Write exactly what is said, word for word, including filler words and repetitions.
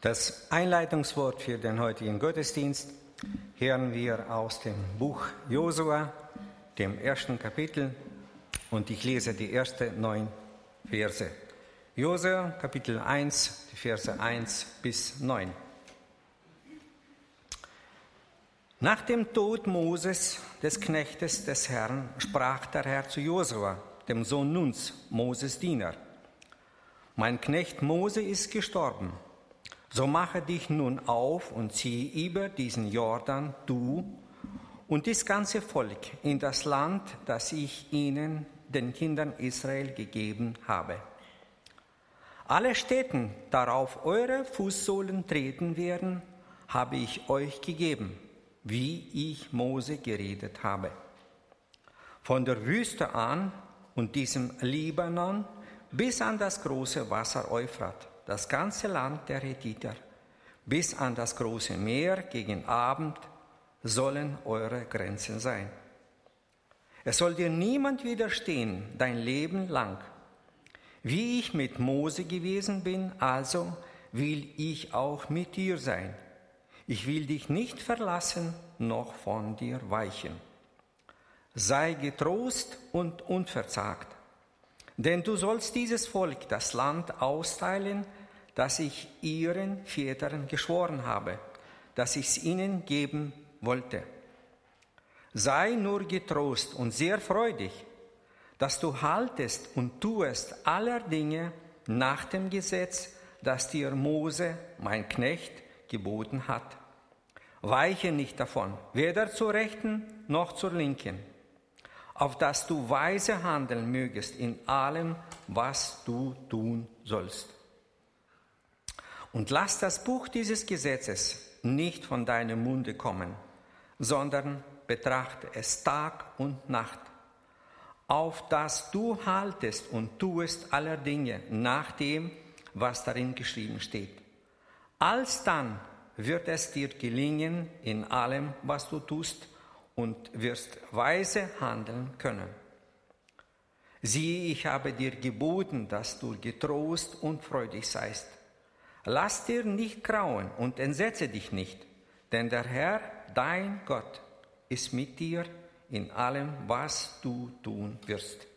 Das Einleitungswort für den heutigen Gottesdienst hören wir aus dem Buch Josua, dem ersten Kapitel, und ich lese die ersten neun Verse. Josua, Kapitel eins, die Verse eins bis neun. Nach dem Tod Moses, des Knechtes des Herrn, sprach der Herr zu Josua, dem Sohn Nuns, Moses Diener: Mein Knecht Mose ist gestorben. So mache dich nun auf und zieh über diesen Jordan, du und das ganze Volk, in das Land, das ich ihnen, den Kindern Israel, gegeben habe. Alle Städten, darauf eure Fußsohlen treten werden, habe ich euch gegeben, wie ich Mose geredet habe. Von der Wüste an und diesem Libanon bis an das große Wasser Euphrat, das ganze Land der Hethiter, bis an das große Meer gegen Abend sollen eure Grenzen sein. Es soll dir niemand widerstehen dein Leben lang. Wie ich mit Mose gewesen bin, also will ich auch mit dir sein. Ich will dich nicht verlassen, noch von dir weichen. Sei getrost und unverzagt, denn du sollst dieses Volk das Land austeilen, das ich ihren Vätern geschworen habe, dass ich es ihnen geben wollte. Sei nur getrost und sehr freudig, dass du haltest und tuest aller Dinge nach dem Gesetz, das dir Mose, mein Knecht, geboten hat. Weiche nicht davon, weder zur Rechten noch zur Linken, auf dass du weise handeln mögest in allem, was du tun sollst. Und lass das Buch dieses Gesetzes nicht von deinem Munde kommen, sondern betrachte es Tag und Nacht, auf dass du haltest und tuest aller Dinge nach dem, was darin geschrieben steht. Alsdann wird es dir gelingen in allem, was du tust, und wirst weise handeln können. Siehe, ich habe dir geboten, dass du getrost und freudig seist. Lass dir nicht grauen und entsetze dich nicht, denn der Herr, dein Gott, ist mit dir in allem, was du tun wirst.